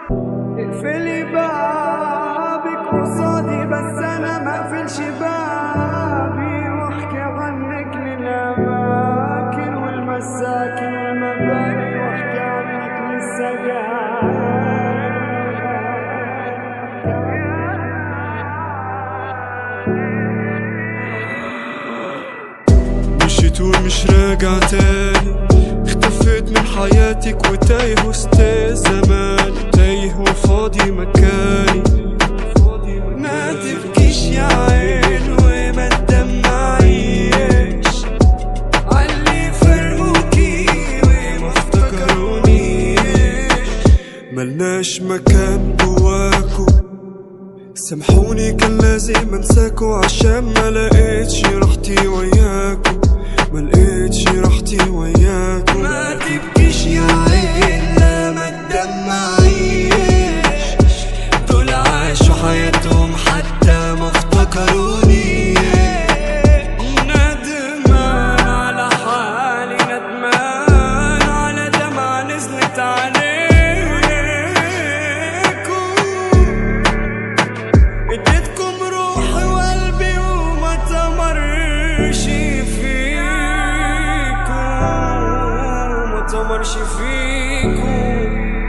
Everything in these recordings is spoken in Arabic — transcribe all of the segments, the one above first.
اقفلي بابك قصادي بس انا ما اقفلش بابي، واحكي عنك للاماكن والمساكن والمباني، واحكي عنك للسجاير. مشيت ومش راجع تاني، اختفيت من حياتك وتايه وسط زمان، تايه وفاضي مكاني. ما تبكيش يا عين وما تدمعيش عاللي فرقوكي وما افتكرونيش. ملناش مكان جواكو، سامحوني كان لازم انساكو عشان ما لقيتش راحتي وياكو، ما لقيتش راحتي وياكو. ما تبكيش يا عين لا ما تدمعيش، دول عاشوا حياتهم حتى ما افتكروني. ندمان على حالي، ندمان على دمعة نزلت عليكم. اديتكم روحي وقلبي وما تمرش فيكم،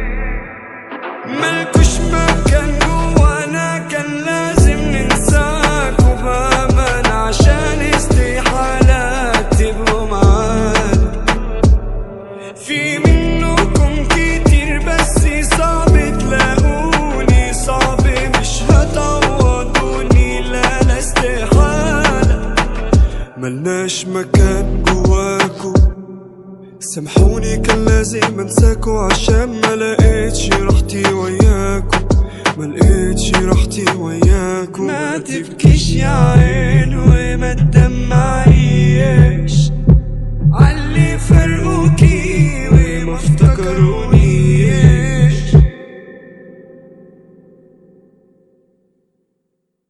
مالكوش مكان جوانا، كان لازم ننساكوا بأمان عشان استحالات تبقوا معانا. في منكم كتير بس صعب تلاقوني، صعب مش هتعوضوني، لا لا استحالة. ملناش مكان جواكو، سامحوني كان لازم انساكو عشان ما لقيتش راحتي وياكو، ما لقيتش راحتي وياكو. ما تبكيش يا عين وما تدمعيش